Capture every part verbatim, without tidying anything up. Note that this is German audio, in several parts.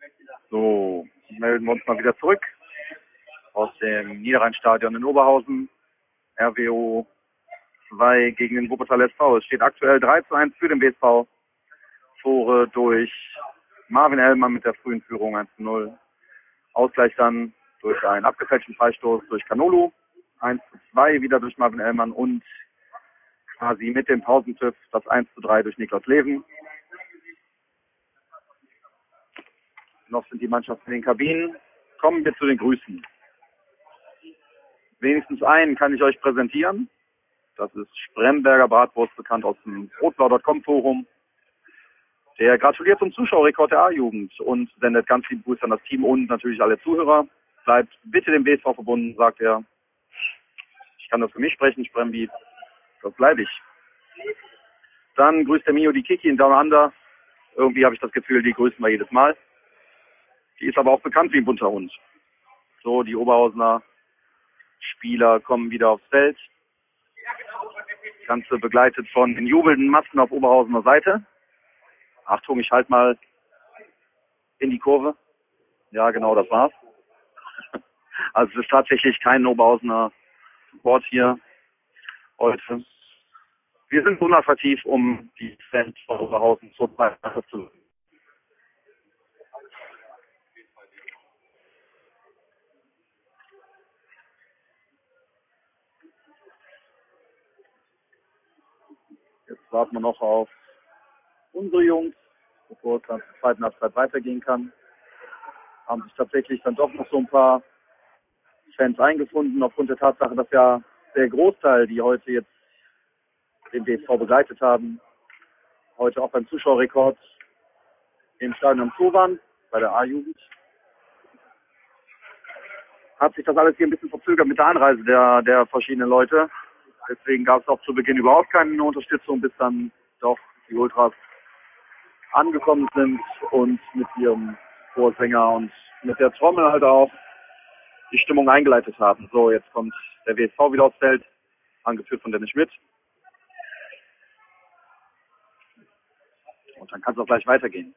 So, melden wir uns mal wieder zurück aus dem Niederrheinstadion in Oberhausen. R W O zwei gegen den Wuppertal S V. Es steht aktuell drei zu eins für den W S V. Tore durch Marvin Ellmann mit der frühen Führung eins zu null. Ausgleich dann durch einen abgefälschten Freistoß durch Canolo. eins zu zwei wieder durch Marvin Ellmann und quasi mit dem Pausentipp das eins zu drei durch Niklas Leven. Noch sind die Mannschaften in den Kabinen. Kommen wir zu den Grüßen. Wenigstens einen kann ich euch präsentieren. Das ist Spremberger Bratwurst, bekannt aus dem rotblau Punkt com Forum. Der gratuliert zum Zuschauerrekord der A-Jugend und sendet ganz liebe Grüße an das Team und natürlich alle Zuhörer. Bleibt bitte dem W S V verbunden, sagt er. Ich kann das für mich sprechen, Sprembi. Das bleibe ich. Dann grüßt der Mio die Kiki in Down Under. Irgendwie habe ich das Gefühl, die grüßen wir jedes Mal. Die ist aber auch bekannt wie ein bunter Hund. So, die Oberhausener Spieler kommen wieder aufs Feld. Das Ganze begleitet von den jubelnden Massen auf Oberhausener Seite. Achtung, ich halte mal in die Kurve. Ja, genau, das war's. Also es ist tatsächlich kein Oberhausener Support hier heute. Wir sind unattraktiv, um die Fans von Oberhausen zu zu Jetzt warten wir noch auf unsere Jungs, bevor es dann zur zweiten Halbzeit weitergehen kann. Haben sich tatsächlich dann doch noch so ein paar Fans eingefunden, aufgrund der Tatsache, dass ja der Großteil, die heute jetzt den W S V begleitet haben, heute auch beim Zuschauerrekord im Stadion am Zoo waren, bei der A-Jugend. Hat sich das alles hier ein bisschen verzögert mit der Anreise der, der verschiedenen Leute. Deswegen gab es auch zu Beginn überhaupt keine Unterstützung, bis dann doch die Ultras angekommen sind und mit ihrem Vorsänger und mit der Trommel halt auch die Stimmung eingeleitet haben. So, jetzt kommt der W S V wieder aufs Feld, angeführt von Dennis Schmidt. Und dann kann es auch gleich weitergehen.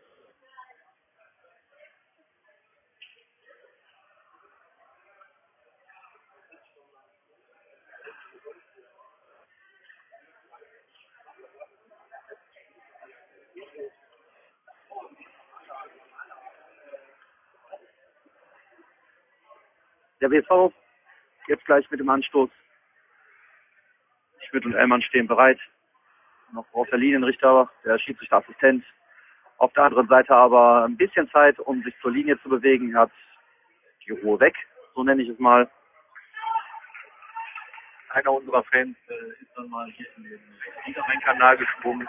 Der W S V jetzt gleich mit dem Anstoß. Schmidt und Ellmann stehen bereit. Noch auf der Linienrichter, der Schiedsrichterassistent. Auf der anderen Seite aber ein bisschen Zeit, um sich zur Linie zu bewegen, hat die Ruhe weg, so nenne ich es mal. Einer unserer Fans äh, ist dann mal hier in den Niederrhein-Kanal gesprungen.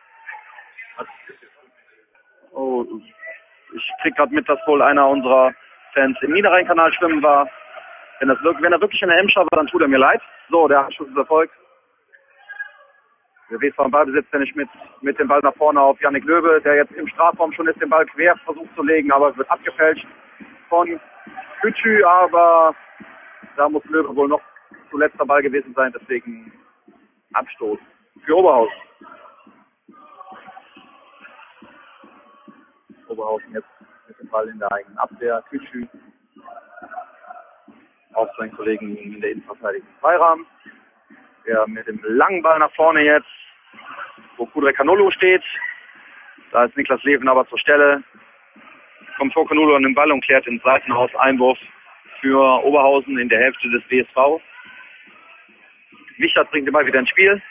Oh, ich krieg gerade mit, dass wohl einer unserer Fans im Niederrhein-Kanal schwimmen war. Wenn, das wirklich, wenn er wirklich in der Emscher war, dann tut er mir leid. So, der Abschuss ist erfolgt. Der W S V im Ballbesitz, Dennis Schmidt mit dem Ball nach vorne auf Yannick Löwe, der jetzt im Strafraum schon ist, den Ball quer versucht zu legen, aber es wird abgefälscht von Kütschü, aber da muss Löwe wohl noch zuletzt der Ball gewesen sein, deswegen Abstoß für Oberhausen. Oberhausen jetzt mit dem Ball in der eigenen Abwehr, Kütschü auf seinen Kollegen in der Innenverteidigung Freirahmen. Der mit dem langen Ball nach vorne jetzt, wo Kudre Canolo steht. Da ist Niklas Leven aber zur Stelle. Kommt vor Canolo an den Ball und klärt den Seitenhaus Einwurf für Oberhausen in der Hälfte des W S V. Wichert bringt den Ball wieder ins Spiel.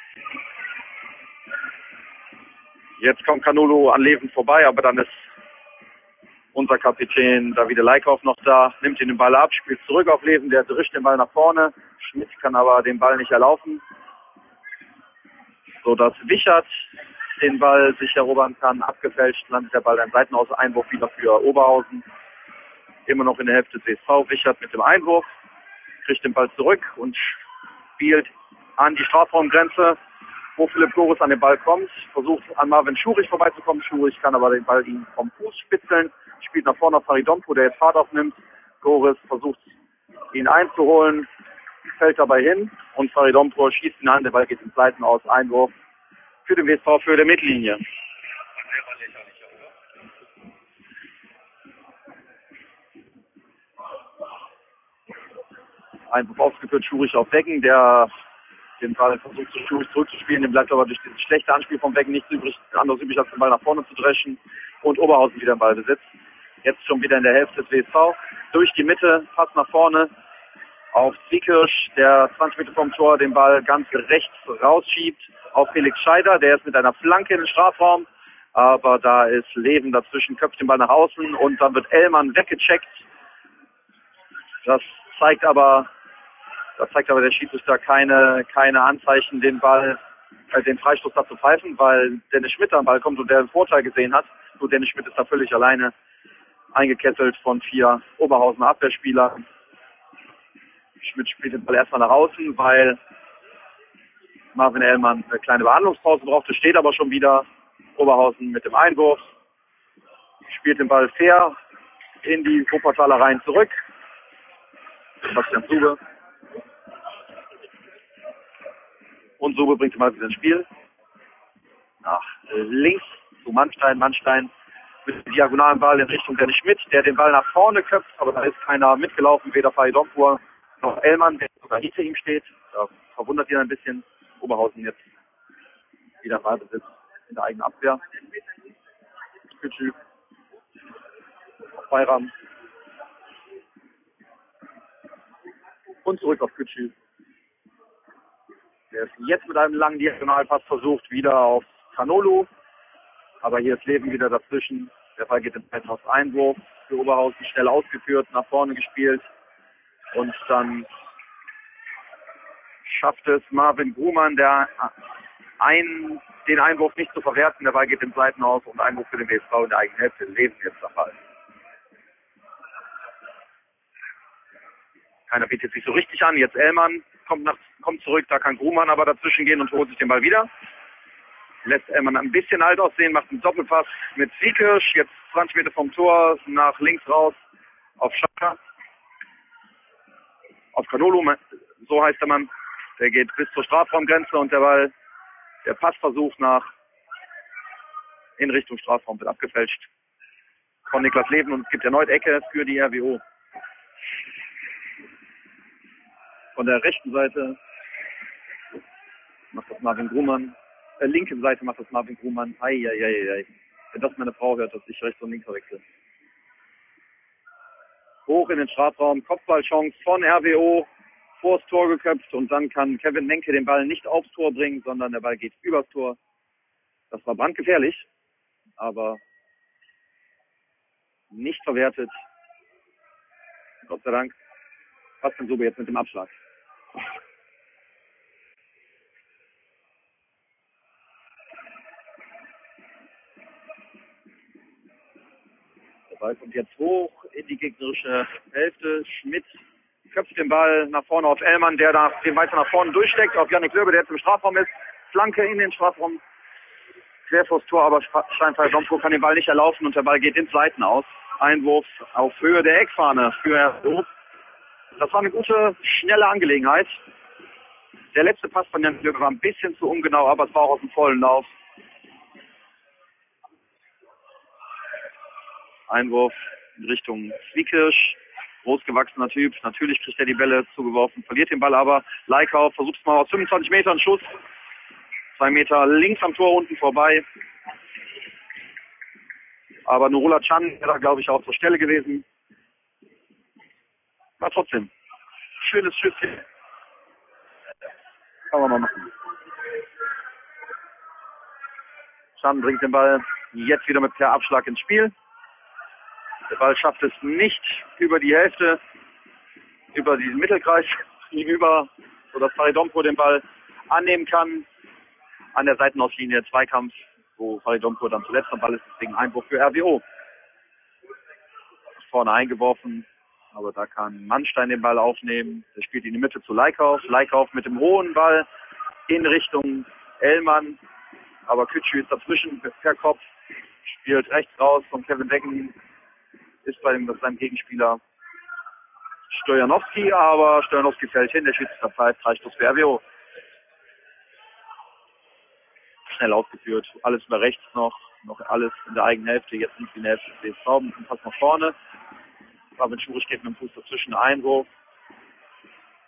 Jetzt kommt Canolo an Leven vorbei, aber dann ist unser Kapitän Davide Leikauf noch da, nimmt ihn den Ball ab, spielt zurück auf Leven, der drischt den Ball nach vorne. Schmidt kann aber den Ball nicht erlaufen, so dass Wichert den Ball sich erobern kann. Abgefälscht landet der Ball ein Seitenhaus-Einwurf wieder für Oberhausen. Immer noch in der Hälfte des W S V. Wichert mit dem Einwurf, kriegt den Ball zurück und spielt an die Strafraumgrenze, wo Philipp Goris an den Ball kommt. Versucht an Marvin Schurich vorbeizukommen. Schurich kann aber den Ball ihm vom Fuß spitzeln. Spielt nach vorne auf Faridompo, der jetzt Fahrt aufnimmt. Goris versucht ihn einzuholen, fällt dabei hin und Faridompo schießt ihn an. Der Ball geht ins Seitenhaus. Einwurf für den W S V für die Mittellinie. Einwurf ausgeführt, Schurich auf Wecken, der den Ball versucht zu Schurich zurückzuspielen, dem bleibt aber durch dieses schlechte Anspiel vom Wecken nichts übrig, anderes übrig, als den Ball nach vorne zu dreschen und Oberhausen wieder im Ballbesitz. Jetzt schon wieder in der Hälfte des W S V. Durch die Mitte, Pass nach vorne auf Zwiekirsch, der zwanzig Meter vom Tor den Ball ganz rechts rausschiebt auf Felix Scheider, der ist mit einer Flanke in den Strafraum, aber da ist Leven dazwischen, köpft den Ball nach außen und dann wird Ellmann weggecheckt. Das zeigt aber, das zeigt aber der Schiedsrichter keine, keine Anzeichen, den Ball, äh, den Freistoß da zu pfeifen, weil Dennis Schmidt am Ball kommt und der einen Vorteil gesehen hat. Nur Dennis Schmidt ist da völlig alleine eingekesselt von vier Oberhausener Abwehrspielern. Schmidt spielt den Ball erstmal nach außen, weil Marvin Ellmann eine kleine Behandlungspause brauchte, steht aber schon wieder. Oberhausen mit dem Einwurf, spielt den Ball fair in die Wuppertaler Reihen zurück. Sebastian Sube. Und Sube bringt den Ball wieder ins Spiel. Nach links zu Mannstein. Mannstein mit dem diagonalen Ball in Richtung Dennis Schmidt, der den Ball nach vorne köpft, aber da ist keiner mitgelaufen, weder Faridompur noch Ellmann, der sogar hinter ihm steht. Da verwundert ihn ein bisschen. Oberhausen jetzt wieder Ballbesitz in der eigenen Abwehr. Kütschü auf Bayram. Und zurück auf Kütschü. Der ist jetzt mit einem langen Diagonalpass versucht, wieder auf Kanolu. Aber hier ist Leven wieder dazwischen. Der Ball geht im Zeithaus Einwurf für Oberhausen, schnell ausgeführt, nach vorne gespielt. Und dann schafft es Marvin Grumann, der ein, den Einwurf nicht zu verwerten. Der Ball geht im Seitenhaus und Einwurf für den W S V in der eigenen Hälfte. Leven jetzt am Ball. Keiner bietet sich so richtig an. Jetzt Ellmann kommt, nach, kommt zurück, da kann Grumann aber dazwischen gehen und holt sich den Ball wieder. Lässt Ellmann ein bisschen alt aussehen, macht einen Doppelpass mit Zwiekirsch. Jetzt zwanzig Meter vom Tor, nach links raus auf Schaka. Auf Kanolu, so heißt der Mann. Der geht bis zur Strafraumgrenze und der Ball, der Passversuch nach in Richtung Strafraum wird abgefälscht von Niklas Leven und es gibt erneut Ecke für die R W O. Von der rechten Seite macht das Marvin Grumann, äh, linken Seite macht das Marvin Grumann. Eieieiei. Wenn das meine Frau hört, dass ich rechts und links verwechsel. Hoch in den Strafraum, Kopfballchance von R W O. Vors Tor geköpft und dann kann Kevin Menke den Ball nicht aufs Tor bringen, sondern der Ball geht übers Tor. Das war brandgefährlich, aber nicht verwertet. Gott sei Dank. Was denn Sube jetzt mit dem Abschlag? Der Ball kommt jetzt hoch in die gegnerische Hälfte. Schmidt köpft den Ball nach vorne auf Ellmann, der da den weiter nach vorne durchsteckt, auf Yannick Löbe, der jetzt im Strafraum ist. Flanke in den Strafraum, quer vors Tor, aber Steinfeld-Domko kann den Ball nicht erlaufen und der Ball geht ins Seitenaus. Einwurf auf Höhe der Eckfahne für R W O. Das war eine gute, schnelle Angelegenheit. Der letzte Pass von Yannick Löbe war ein bisschen zu ungenau, aber es war auch aus dem vollen Lauf. Einwurf in Richtung Zwiekirsch. Großgewachsener Typ. Natürlich kriegt er die Bälle zugeworfen, verliert den Ball aber. Leikau versucht es mal aus fünfundzwanzig Metern, Schuss. Zwei Meter links am Tor unten vorbei. Aber Nurullah Can wäre da, glaube ich, auch zur Stelle gewesen. War trotzdem. Schönes Schüsschen. Kann man mal machen. Can bringt den Ball jetzt wieder mit per Abschlag ins Spiel. Der Ball schafft es nicht über die Hälfte, über diesen Mittelkreis hinüber, sodass Faridompur den Ball annehmen kann. An der Seitenauslinie Zweikampf, wo Faridompur dann zuletzt am Ball ist, deswegen Einwurf für R W O. Vorne eingeworfen, aber da kann Mannstein den Ball aufnehmen. Der spielt in die Mitte zu Leikauf. Leikauf mit dem hohen Ball in Richtung Ellmann, aber Kütschü ist dazwischen per Kopf, spielt rechts raus von Kevin Decken. Ist bei dem, seinem Gegenspieler Stojanowski, aber Stojanowski fällt hin, der Schiedsrichter pfeift, Freistoß für R W O. Schnell ausgeführt, alles über rechts noch, noch alles in der eigenen Hälfte, jetzt nicht in der Hälfte des W S V, mit dem Pass nach vorne. Fabian Schurich geht mit dem Fuß dazwischen, Einwurf.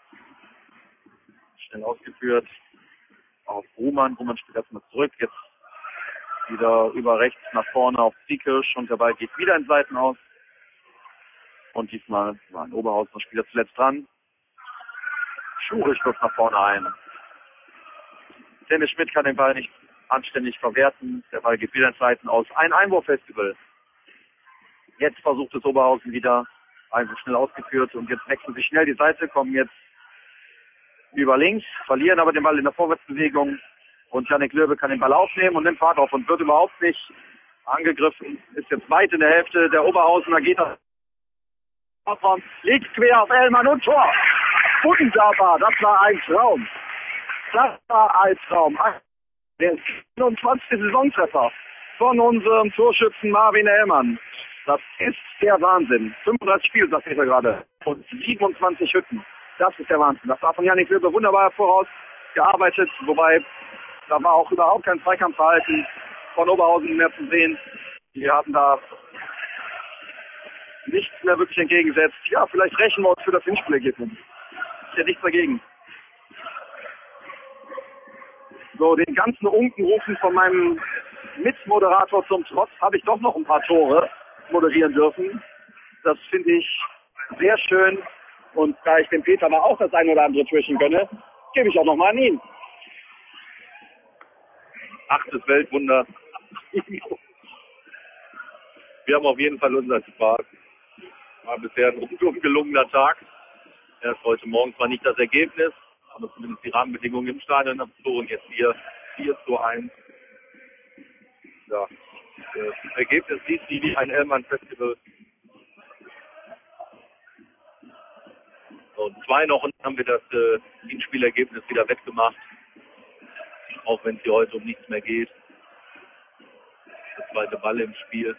schnell ausgeführt auf Ruhmann. Ruhmann spielt erstmal zurück. Jetzt wieder über rechts nach vorne auf Ziekirsch und der Ball geht wieder in Seiten aus. Und diesmal war ein Oberhausener Spieler zuletzt dran. Schurich wirft nach vorne ein. Dennis Schmidt kann den Ball nicht anständig verwerten. Der Ball geht wieder in Seiten aus. Ein Einwurffestival. Jetzt versucht es Oberhausen wieder. Einfach schnell ausgeführt und jetzt wechseln sie schnell die Seite, kommen jetzt über links, verlieren aber den Ball in der Vorwärtsbewegung. Und Janik Löwe kann den Ball aufnehmen und nimmt Fahrt auf und wird überhaupt nicht angegriffen. Ist jetzt weit in der Hälfte der Oberhausener, geht auf liegt quer auf Ellmann und Tor. Wunderbar, das war ein Traum. Das war ein Traum. Der fünfundzwanzigste Saisontreffer von unserem Torschützen Marvin Ellmann. Das ist der Wahnsinn. fünfunddreißig Spiele, sagt er gerade. Und siebenundzwanzig Hütten. Das ist der Wahnsinn. Das war von Janik Löwe wunderbar vorausgearbeitet. Wobei, da war auch überhaupt kein Zweikampfverhalten von Oberhausen mehr zu sehen. Die haben da nichts mehr wirklich entgegengesetzt. Ja, vielleicht rächen wir uns für das Hinspielergebnis. Ist ja nichts dagegen. So, den ganzen Unkenrufen von meinem Mitmoderator zum Trotz habe ich doch noch ein paar Tore moderieren dürfen. Das finde ich sehr schön. Und da ich dem Peter mal auch das ein oder andere Türchen gönne, gebe ich auch noch mal an ihn. Achtes Weltwunder. Wir haben auf jeden Fall unseren Spaß. War bisher ein rundum gelungener Tag. Erst heute Morgen zwar nicht das Ergebnis, aber zumindest die Rahmenbedingungen im Stadion abgezogen. Jetzt hier vier zu eins. Ja, das Ergebnis sieht wie ein Ellmann-Festival. Und zwei noch und haben wir das äh, Hinspielergebnis wieder wettgemacht. Auch wenn es hier heute um nichts mehr geht. Der zweite Ball im Spiel.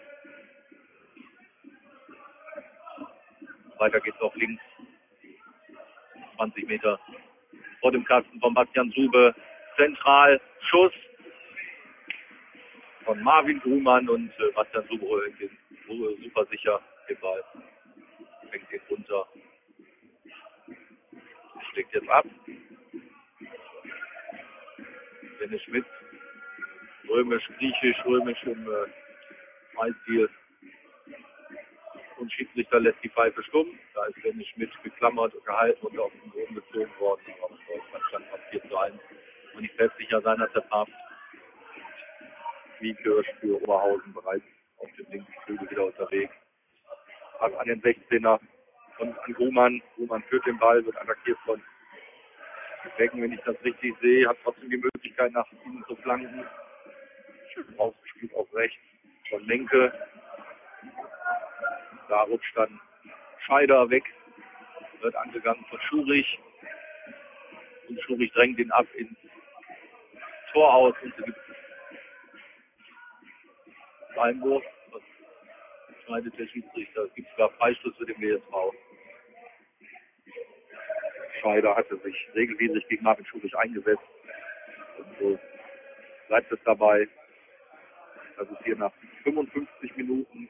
Weiter geht's auf links. zwanzig Meter vor dem Kasten von Bastian Sube. Zentral, Schuss von Marvin Grumann und äh, Bastian Sube holt den äh, super sicher den Ball. Fängt den runter. Schlägt jetzt ab. Dennis Schmidt. Römisch, griechisch, römisch im äh, Eisstil. Und Schiedsrichter lässt die Pfeife stumm. Da ist Dennis Schmidt geklammert und gehalten und auf den Boden gezogen worden. Auf Deutschland stand fast vier zu eins. Und ich fest sicher sein, dass der Papst wie Kirsch für Oberhausen bereits auf dem linken Flügel wieder unterwegs. Hat an den sechzehner und an Grumann. Grumann führt den Ball, wird attackiert von Becken, wenn ich das richtig sehe. Hat trotzdem die Möglichkeit, nach ihm zu flanken. Schön rausgespielt auf rechts von Menke. Da rutscht dann Scheider weg, wird angegangen von Schurich. Und Schurich drängt ihn ab ins Tor aus und es gibt Einwurf. Was schneidet der Schiedsrichter? Es gibt sogar Freistoß für den W S V. Scheider hatte sich regelmäßig gegen Marvin Schurich eingesetzt. Und so bleibt es dabei, dass es hier nach fünfundfünfzig Minuten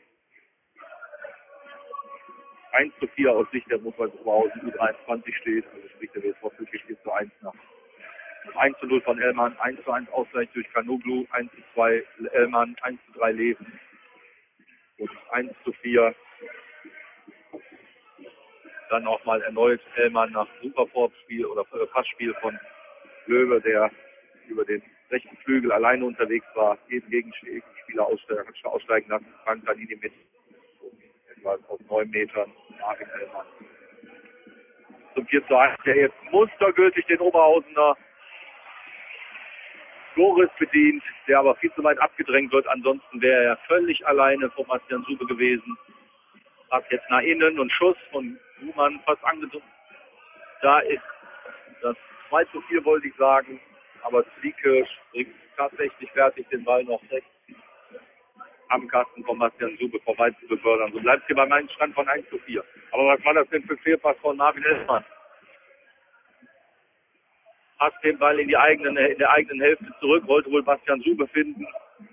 eins zu vier aus Sicht der Rot-Weiß Oberhausen U dreiundzwanzig steht. Also sprich der W S V Fürth vier zu eins nach eins zu null von Ellmann, eins zu eins Ausgleich durch Kanoglu, eins zu zwei Ellmann, eins zu drei Leven und eins zu vier. Dann auch mal erneut Ellmann nach Supervorspiel oder Passspiel von Löwe, der über den rechten Flügel alleine unterwegs war, eben gegen Spieler aussteigen, aussteigen lassen. Frank Danini mit etwa aus neun Metern. Marvin Ellmann. Zum vier zu eins, der jetzt mustergültig den Oberhausener Goris bedient, der aber viel zu weit abgedrängt wird. Ansonsten wäre er völlig alleine von Bastian Sube gewesen. Hat jetzt nach innen und Schuss von Grumann fast angedrückt. Da ist das zwei zu vier, wollte ich sagen. Aber Zwiekirsch bringt tatsächlich fertig, den Ball noch rechts am Kasten von Bastian Sube vorbei zu befördern. So bleibt es hier bei meinem Stand von eins zu vier. Aber was war das denn für Fehlpass von Marvin Ellmann? Passt den Ball in die eigenen, in der eigenen Hälfte zurück, wollte wohl Bastian Sube finden.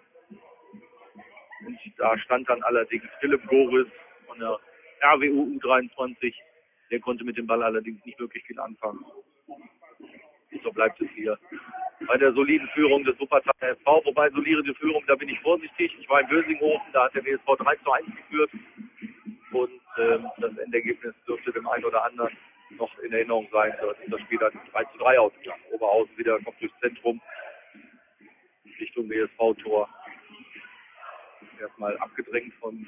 Und da stand dann allerdings Philipp Goris von der R W U U dreiundzwanzig. Der konnte mit dem Ball allerdings nicht wirklich viel anfangen. So bleibt es hier bei der soliden Führung des Wuppertaler S V. Wobei solide Führung, da bin ich vorsichtig. Ich war in Bösinghofen, da hat der W S V drei zu eins geführt. Und ähm, das Endergebnis dürfte dem einen oder anderen noch in Erinnerung sein. Da ist das Spiel dann drei zu drei ausgegangen. Oberhausen wieder kommt durchs Zentrum Richtung W S V-Tor. Erstmal abgedrängt von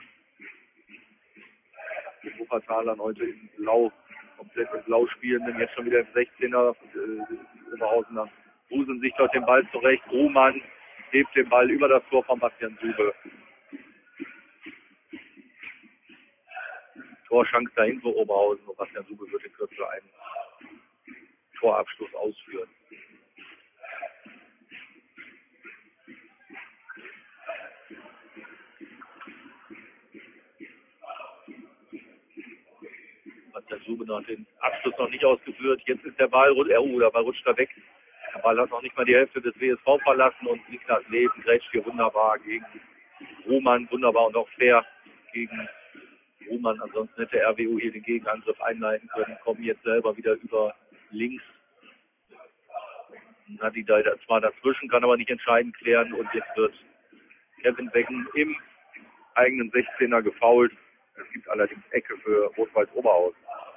den Wuppertalern, heute in Blau, komplett in Blau spielenden, jetzt schon wieder im sechzehner. Äh, Oberhausener wuseln sich dort den Ball zurecht. Ruhmann hebt den Ball über das Tor von Bastian Sube. Torchance dahin für Oberhausen und Bastian Sube wird in Kürze einen Torabschluss ausführen. Bastian Sube hat den Abschluss noch nicht ausgeführt. Jetzt ist der Ball, oh, der Ball rutscht da weg. Der Ball hat noch nicht mal die Hälfte des W S V verlassen und Niklas Leben grätscht hier wunderbar gegen Ruhmann, wunderbar und auch fair gegen Ruhmann. Ansonsten hätte R W U hier den Gegenangriff einleiten können, kommen jetzt selber wieder über links. Nadi da zwar dazwischen, kann aber nicht entscheidend klären und jetzt wird Kevin Becken im eigenen sechzehner gefoult. Es gibt allerdings Ecke für Rot-Weiß Oberhausen.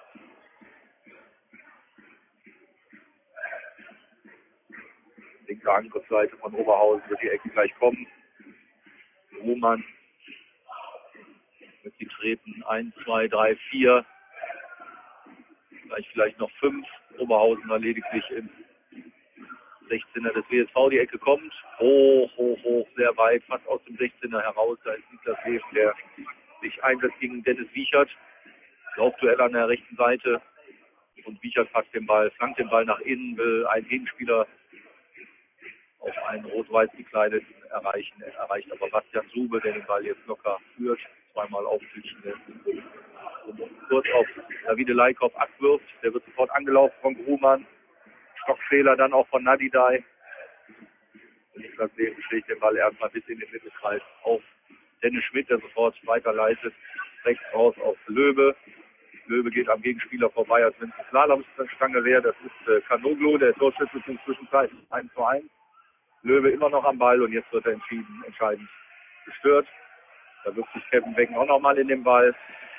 Linke Angriffsseite von Oberhausen wird die Ecke gleich kommen. Ruhmann mit die Treten eins, zwei, drei, vier. Gleich vielleicht noch fünf. Oberhausener lediglich im sechzehner des W S V. Die Ecke kommt. Hoch, hoch, hoch, sehr weit. Fast aus dem sechzehner heraus. Da ist Niklas Leben, der sich einsetzt gegen Dennis Wiechert. Laufduell an der rechten Seite. Und Wiechert packt den Ball, flankt den Ball nach innen, will einen Gegenspieler auf einen rot-weiß gekleideten erreichen. Er erreicht aber Bastian Sube, der den Ball jetzt locker führt. Zweimal aufzwischen lässt. Und kurz auf Davide Leikhoff abwirft. Der wird sofort angelaufen von Grumann. Stockfehler dann auch von Nadidai. Niklas Leben schlägt den Ball erstmal bis in den Mittelkreis auf Dennis Schmidt, der sofort weiterleitet. Rechts raus auf Löwe. Löwe geht am Gegenspieler vorbei, als wenn es eine Slalomstange wäre. Das ist äh, Kanoglu, der Torschütze zum Zwischenzeit eins zu eins. Löwe immer noch am Ball und jetzt wird er entschieden, entscheidend gestört. Da wirft sich Kevin Becken auch nochmal in den Ball.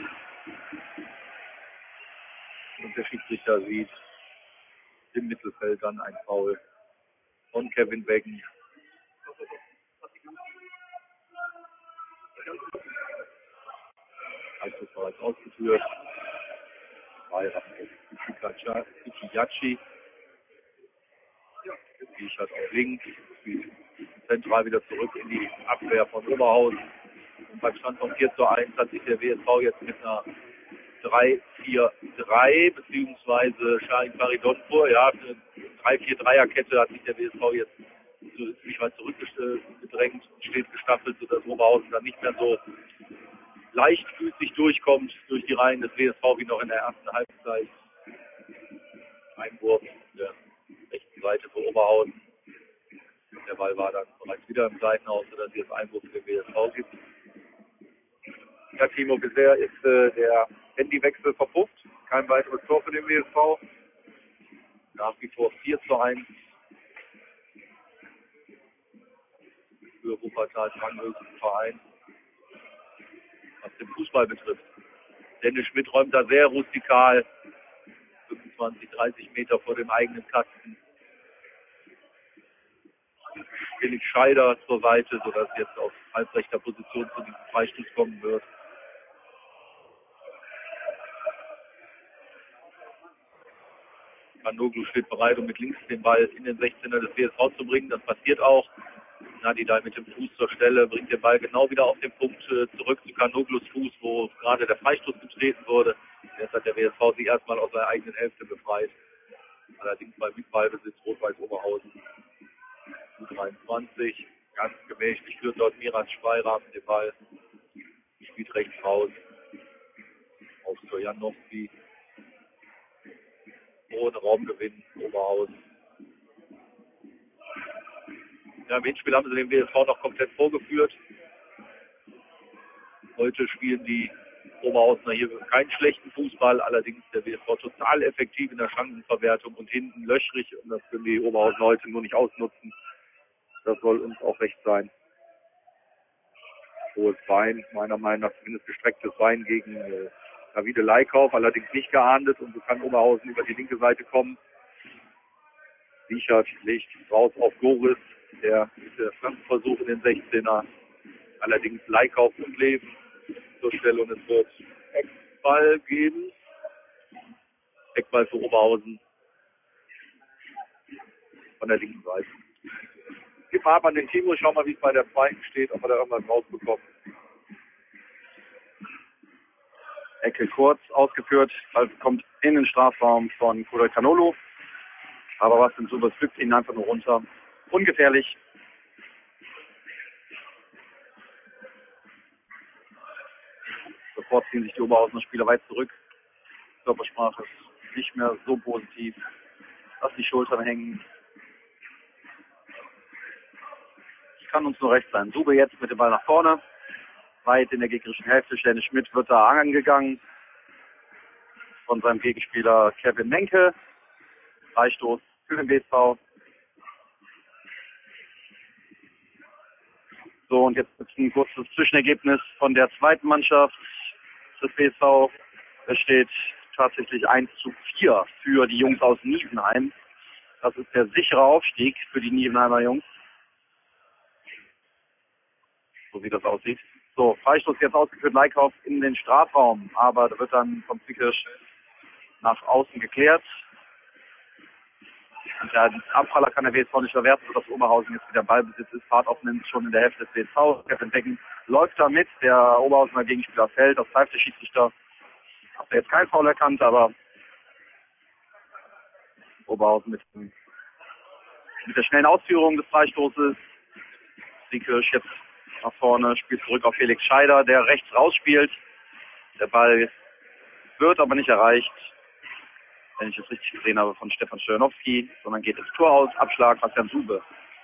Und der Schiedsrichter sieht im Mittelfeld dann ein Foul von Kevin Becken. Abschluss bereits ausgeführt. Bei Ichiyachi. Wiechert auf links. Zentral wieder zurück in die Abwehr von Oberhausen. Und beim Stand von vier zu eins hat sich der W S V jetzt mit einer drei vier drei beziehungsweise Shahin Faridonpur, ja, eine drei vier drei Kette hat sich der W S V jetzt nicht weit zurückgedrängt und steht gestaffelt, sodass Oberhausen dann nicht mehr so leichtfüßig durchkommt durch die Reihen des W S V wie noch in der ersten Halbzeit. Einwurf der rechten Seite für Oberhausen. Der Ball war dann bereits wieder im Seitenhaus, sodass es jetzt Einwurf für den W S V gibt. Ja, Timo, bisher ist äh, der Handywechsel verpufft. Kein weiteres Tor für den W S V. Nach wie vor vier zu eins für Wuppertal, ranghöchsten Verein. Was den Fußball betrifft. Dennis Schmidt räumt da sehr rustikal. fünfundzwanzig, dreißig Meter vor dem eigenen Kasten. Felix Scheider zur Seite, sodass jetzt auf halbrechter Position zu diesem Freistoß kommen wird. Kanoglu steht bereit, um mit links den Ball in den sechzehner des W S V zu bringen. Das passiert auch. Nadidai mit dem Fuß zur Stelle, bringt den Ball genau wieder auf den Punkt äh, zurück zu Kanoglus Fuß, wo gerade der Freistoß getreten wurde. Jetzt hat der W S V sich erstmal aus seiner eigenen Hälfte befreit. Allerdings bei Ballbesitz Rot-Weiß Oberhausen. U dreiundzwanzig, ganz gemächlich führt dort Miras Speirahmen den Ball. Spielt rechts raus. Auf Stojanowski. Ohne Raumgewinn Oberhausen. Ja, im Hinspiel haben sie den W S V noch komplett vorgeführt. Heute spielen die Oberhausener hier keinen schlechten Fußball, allerdings der W S V total effektiv in der Chancenverwertung und hinten löchrig und das können die Oberhausener heute nur nicht ausnutzen. Das soll uns auch recht sein. Hohes Bein, meiner Meinung nach zumindest gestrecktes Bein gegen äh, Davide Leikauf, allerdings nicht geahndet und so kann Oberhausen über die linke Seite kommen. Wiechert legt raus auf Goris, der mit der Flankenversuch in den sechzehner, allerdings Leikauf und Leben zur Stelle und es wird Eckball geben. Eckball für Oberhausen von der linken Seite. Gib mal ab an den Timo, schau mal, wie es bei der zweiten steht, ob wir da irgendwas rausbekommen. Ecke kurz ausgeführt, also kommt in den Strafraum von Kodai Canolo. Aber was denn so, das flippt ihn einfach nur runter. Ungefährlich. Sofort ziehen sich die Oberhausener Spieler weit zurück. Körpersprache ist nicht mehr so positiv. Lass die Schultern hängen. Es kann uns nur recht sein. Sube jetzt mit dem Ball nach vorne. Weit in der gegnerischen Hälfte. Dennis Schmidt wird da angegangen von seinem Gegenspieler Kevin Menke. Freistoß für den B S V. So, und jetzt ist ein kurzes Zwischenergebnis von der zweiten Mannschaft des B S V. Es steht tatsächlich eins zu vier für die Jungs aus Nievenheim. Das ist der sichere Aufstieg für die Nievenheimer Jungs. So wie das aussieht. So, Freistoß jetzt ausgeführt, Leikauf in den Strafraum. Aber da wird dann vom Zwickirsch nach außen geklärt. Und der Abpraller kann der W S V nicht verwerten, sodass Oberhausen jetzt wieder Ballbesitz ist. Fahrt aufnimmt schon in der Hälfte des W S V. Kevin Becken läuft da mit. Der Oberhausener Gegenspieler fällt. Das pfeift der Schiedsrichter. Hat er jetzt kein Foul erkannt, aber Oberhausen mit, mit der schnellen Ausführung des Freistoßes. Zwickirsch jetzt nach vorne, spielt zurück auf Felix Scheider, der rechts rausspielt. Der Ball wird aber nicht erreicht, wenn ich es richtig gesehen habe, von Stefan Stojanowski, sondern geht ins Tor aus. Abschlag Bastian Sube.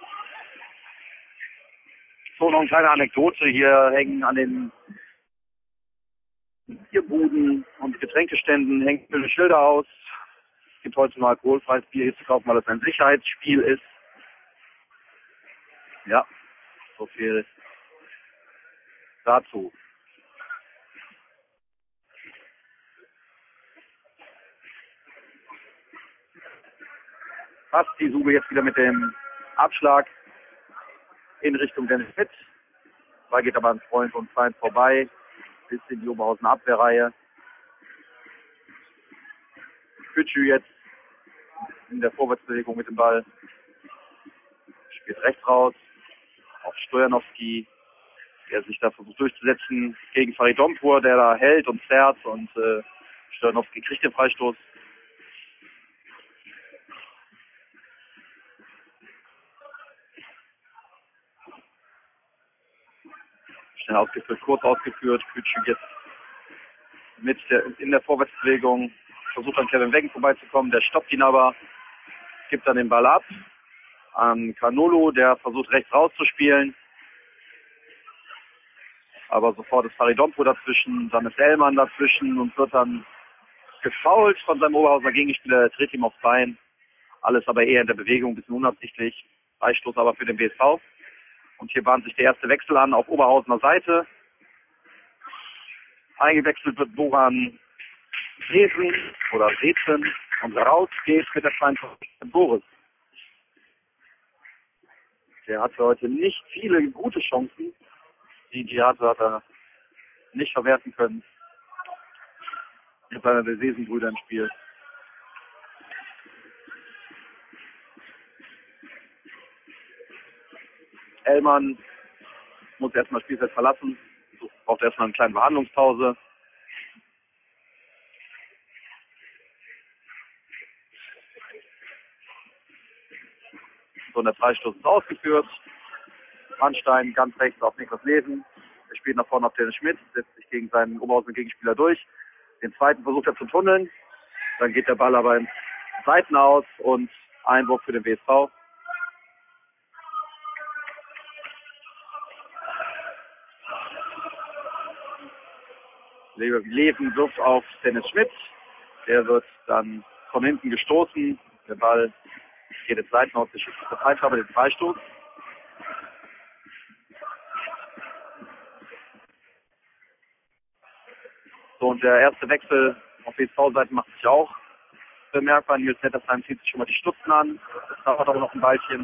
So, noch eine kleine Anekdote. Hier hängen an den Bierbuden und Getränkeständen hängen viele Schilder aus. Es gibt heute nur alkoholfreies Bier hier zu kaufen, weil es ein Sicherheitsspiel ist. Ja, so viel dazu. Passt die Sube jetzt wieder mit dem Abschlag in Richtung Dennis Schmidt. Da geht aber ein Freund und Feind vorbei. Bis in die Oberhausener Abwehrreihe. Kütschü jetzt in der Vorwärtsbewegung mit dem Ball. Spielt rechts raus auf Stojanowski, der sich da versucht durchzusetzen gegen Faridompur, der da hält und zerrt und äh, Stojanowski kriegt den Freistoß. Schnell ausgeführt, kurz ausgeführt. Kütschü jetzt mit der, in der Vorwärtsbewegung versucht an Kevin Weggen vorbeizukommen. Der stoppt ihn aber, gibt dann den Ball ab an Canolo, der versucht rechts rauszuspielen. Aber sofort ist Faridompur dazwischen, dann ist Ellmann dazwischen und wird dann gefoult von seinem Oberhausener Gegenspieler, der tritt ihm aufs Bein. Alles aber eher in der Bewegung, ein bisschen unabsichtlich. Freistoß aber für den B S V. Und hier bahnt sich der erste Wechsel an auf Oberhausener Seite. Eingewechselt wird Boran Resen oder Rezen und raus geht mit der zweiundvierzig Boris. Der hatte heute nicht viele gute Chancen. Die Giate hat er nicht verwerten können. Jetzt einer der Sesenbrüder im Spiel. Ellmann muss erstmal das Spielfeld verlassen. Braucht erstmal eine kleine Behandlungspause. So, und der Freistoß ist ausgeführt. Mannstein ganz rechts auf Niklas Lesen. Er spielt nach vorne auf Dennis Schmidt, setzt sich gegen seinen Oberhausener Gegenspieler durch. Den zweiten versucht er zu tunneln. Dann geht der Ball aber ins Seitenaus und Einwurf für den W S V. Leven wirft auf Dennis Schmidt. Der wird dann von hinten gestoßen. Der Ball geht jetzt Seiten aus der Schützenverteidiger, den Freistoß. So, und der erste Wechsel auf W S V-Seite macht sich auch bemerkbar. Nils Nettersheim zieht sich schon mal die Stutzen an. Das dauert aber noch ein Weilchen.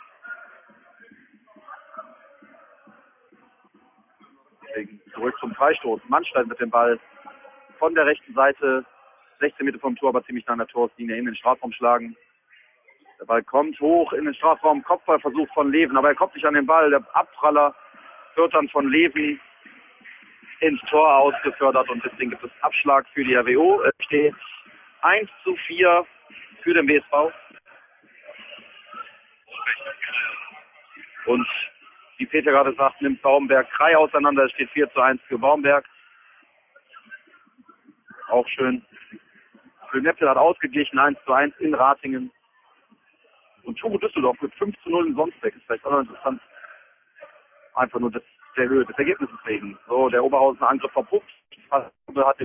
Deswegen zurück zum Freistoß. Mannstein mit dem Ball von der rechten Seite, sechzehn Meter vom Tor, aber ziemlich nah an der Torlinie in den Strafraum schlagen. Der Ball kommt hoch in den Strafraum, Kopfballversuch von Leven, aber er kommt nicht an den Ball. Der Abpraller wird dann von Leven ins Tor ausgefördert und deswegen gibt es Abschlag für die R W O. Es steht eins zu vier für den W S V. Und wie Peter gerade sagt, nimmt Baumberg Krei auseinander. Es steht vier zu eins für Baumberg. Auch schön. Grüneptel hat ausgeglichen, eins zu eins in Ratingen. Und Turo Düsseldorf mit fünf zu null in Sonsbeck. Ist vielleicht auch noch interessant. Einfach nur das, der Höhe des Ergebnisses wegen. So, der Oberhausen Angriff verpufft. Hat den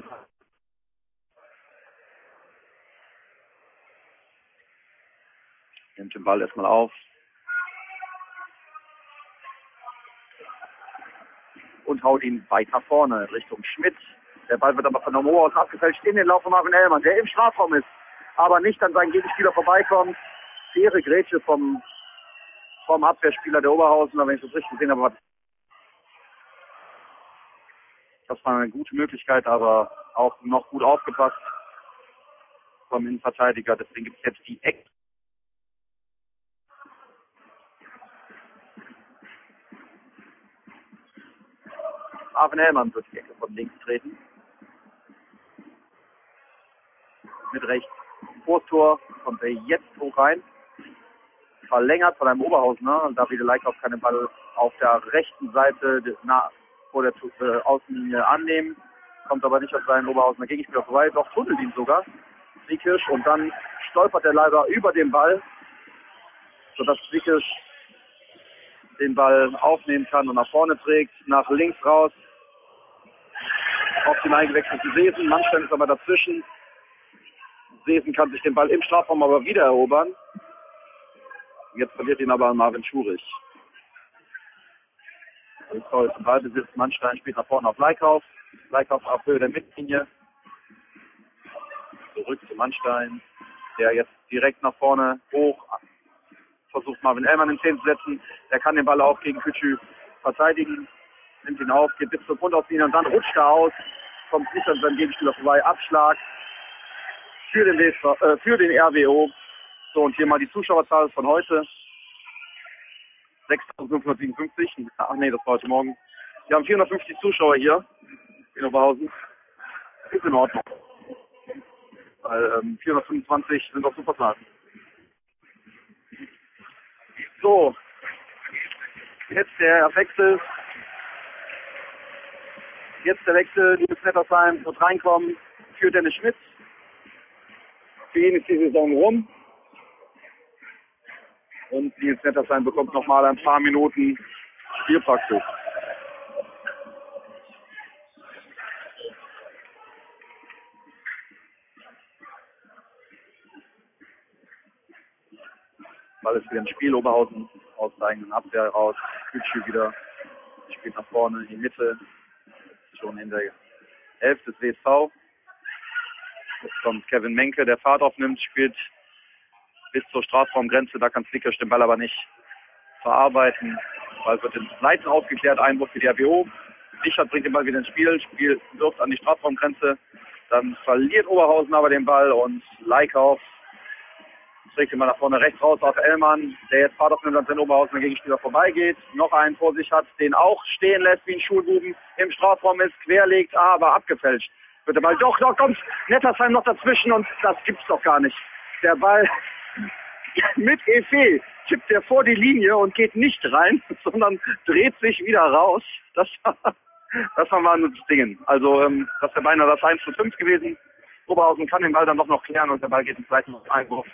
Nimmt den Ball erstmal auf. Und haut ihn weiter vorne Richtung Schmidt. Der Ball wird aber von der Moor aus abgefälscht in den Lauf von Marvin Ellmann, der im Strafraum ist, aber nicht an seinen Gegenspieler vorbeikommt. Faire Grätsche vom, vom Abwehrspieler der Oberhausen, wenn ich das richtig gesehen habe. Das war eine gute Möglichkeit, aber auch noch gut aufgepasst vom Innenverteidiger. Deswegen gibt es jetzt die Eck. Marvin Ellmann wird die Ecke von links treten. Mit rechts. Vors Tor kommt er jetzt hoch rein. Verlängert von einem Oberhausener. David Leikhoff kann den Ball auf der rechten Seite na, vor der äh, Außenlinie annehmen. Kommt aber nicht auf seinen Oberhausener Gegenspieler vorbei. Doch tunnelt ihn sogar. Zwickisch. Und dann stolpert er leider über den Ball, sodass Zwickisch den Ball aufnehmen kann und nach vorne trägt. Nach links raus. Auf den eingewechselten Seesen. Mannstein ist aber dazwischen. Seesen kann sich den Ball im Strafraum aber wieder erobern. Jetzt verliert ihn aber Marvin Schurich. So, ist im Ballbesitz. Mannstein spielt nach vorne auf Leikhoff. Leikhoff auf Höhe der Mittellinie. Zurück zu Mannstein, der jetzt direkt nach vorne hoch versucht, Marvin Ellmann in zehn zu setzen. Der kann den Ball auch gegen Kütschü verteidigen. Nimmt ihn auf, geht bis zur Grundauslinie und dann rutscht er aus. Kommt nicht an seinem Gegenspieler vorbei. Abschlag für den, äh, für den R W O. So, und hier mal die Zuschauerzahl von heute. sechstausendfünfhundertsiebenundfünfzig. Ach nee, das war heute Morgen. Wir haben vierhundertfünfzig Zuschauer hier in Oberhausen. Ist in Ordnung. Weil ähm, vierhundertfünfundzwanzig sind auch super Zahlen. So, jetzt der Wechsel. Jetzt der Wechsel. Nils Nettersheim wird reinkommen für Dennis Schmidt. Für ihn ist die Saison rum. Und Nils Nettersheim bekommt nochmal ein paar Minuten Spielpraxis. Ball ist wieder im Spiel. Oberhausen aus der eigenen Abwehr raus. Kütschü wieder. Spielt nach vorne in die Mitte. Schon in der Hälfte des W S V. Jetzt kommt Kevin Menke, der Fahrt aufnimmt, spielt bis zur Strafraumgrenze. Da kann Zwickisch den Ball aber nicht verarbeiten. Ball wird in Seiten aufgeklärt. Einwurf für die R W O. Richard bringt den Ball wieder ins Spiel. Spiel wirft an die Strafraumgrenze. Dann verliert Oberhausen aber den Ball und Leikhoff trägt den Ball nach vorne rechts raus auf Ellmann, der jetzt Fahrt aufnimmt, an seinen Oberhausener Gegenspieler vorbeigeht. Noch einen vor sich hat, den auch stehen lässt wie ein Schulbuben. Im Strafraum ist, querlegt, aber abgefälscht. Wird der Ball, doch, doch, kommt Nettersheim noch dazwischen und das gibt's doch gar nicht. Der Ball mit Efe tippt er vor die Linie und geht nicht rein, sondern dreht sich wieder raus. Das war, das war mal ein Ding. Also, ähm, das wäre beinahe das eins zu fünf gewesen. Oberhausen kann den Ball dann doch noch klären und der Ball geht ins zweiten Einwurf.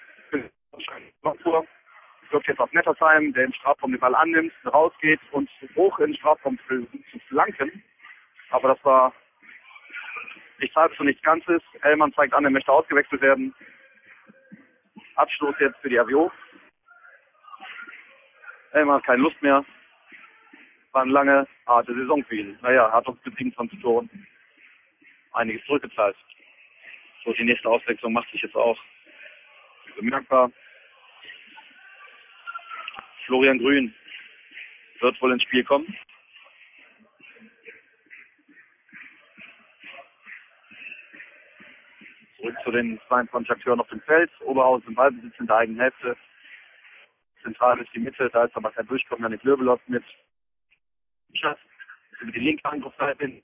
Wirft jetzt auf Nettersheim, der im Strafraum den Ball annimmt, rausgeht und hoch in den Strafraum zu flanken. Aber das war nichts Halbes und nichts Ganzes. Hellmann zeigt an, er möchte ausgewechselt werden. Abstoß jetzt für die R W O. Hellmann hat keine Lust mehr. War eine lange, harte Saison für ihn. Naja, hat uns mit siebenundzwanzig Toren einiges zurückgezahlt. So, die nächste Auswechslung macht sich jetzt auch bemerkbar. Florian Grün wird wohl ins Spiel kommen. Zurück zu den zweiundzwanzig Akteuren auf dem Feld. Oberhausen im Ballbesitz in der eigenen Hälfte. Zentral ist die Mitte, da ist aber kein Durchkommen. Janik Löbeloff mit Schatz über die linke Angriffsseite hin.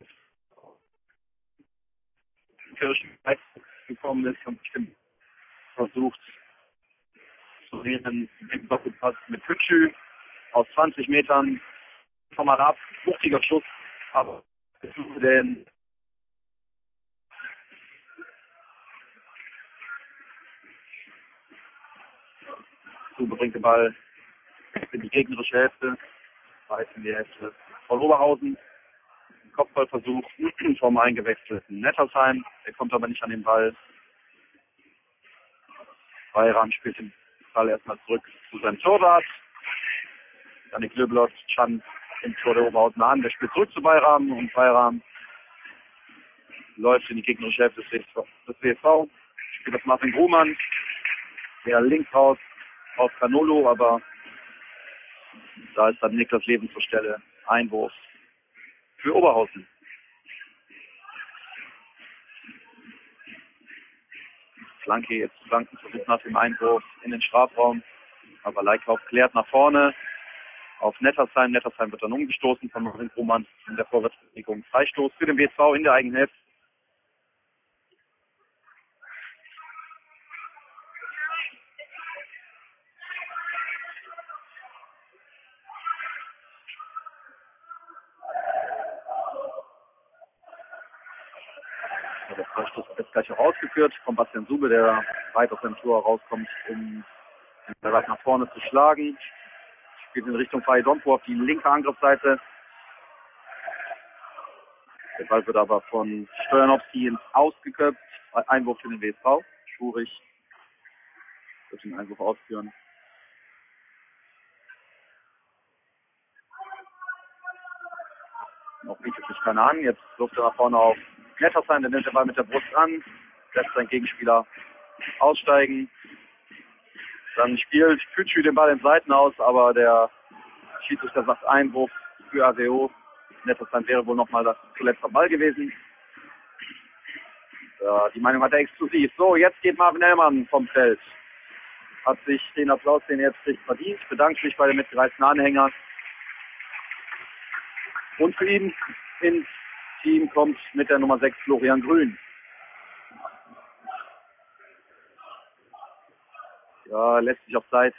Kirchen gekommen ist und bestimmt versucht zu sehen, den Doppelpass mit Kütschü aus zwanzig Metern. Komm mal ab, wuchtiger Schuss, aber den Zube bringt den Ball in die gegnerische Hälfte, weit in die Hälfte von Oberhausen. Kopfballversuch vom eingewechselten Nettersheim. Er kommt aber nicht an den Ball. Bayram spielt den Ball erstmal zurück zu seinem Torwart. Janik Löbeloff stand im Tor der Oberhausen an. Der spielt zurück zu Bayram und Bayram läuft in die gegnerische Hälfte des W S V. Spielt das Martin Grumann. Der links raus auf Canolo, aber da ist dann Niklas Leben zur Stelle. Einwurf für Oberhausen. Flanke jetzt, Flankenversuch nach dem Einwurf in den Strafraum. Aber Leikauf klärt nach vorne auf Nettersheim. Nettersheim wird dann umgestoßen von Marvin Grumann in der Vorwärtsbewegung. Freistoß für den W S V in der eigenen Hälfte. Der Freistoß wird jetzt gleich auch ausgeführt von Bastian Sube, der weit aus dem Tor rauskommt, um den Ball nach vorne zu schlagen. Spielt in Richtung Faridompo auf die linke Angriffsseite. Der Ball wird aber von Stojanowski ins Ausgeköpft. Einwurf für den W S V. Schurig wird den Einwurf ausführen. Noch bietet sich keiner an. Jetzt läuft er nach vorne auf Nettersheim. Der nimmt den Ball mit der Brust an. Lässt seinen Gegenspieler aussteigen. Dann spielt Kütschü den Ball in Seiten aus, aber der Schiedsrichter sagt Einwurf für A W O. Nettersheim wäre wohl nochmal das zuletzt Ball gewesen. Ja, die Meinung hat er exklusiv. So, jetzt geht Marvin Hellmann vom Feld. Hat sich den Applaus, den er jetzt kriegt, verdient. Bedankt sich bei den mitgereisten Anhängern. Und für ihn ins Team kommt mit der Nummer sechs Florian Grün. Ja, lässt sich auf Zeit.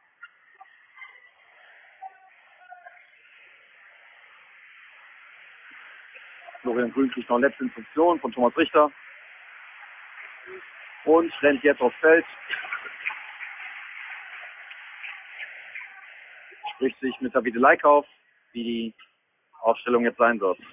Florian Grün kriegt noch eine letzte Instruktion von Thomas Richter. Und rennt jetzt aufs Feld. Spricht sich mit Davide Leikauf, wie die Aufstellung jetzt sein wird.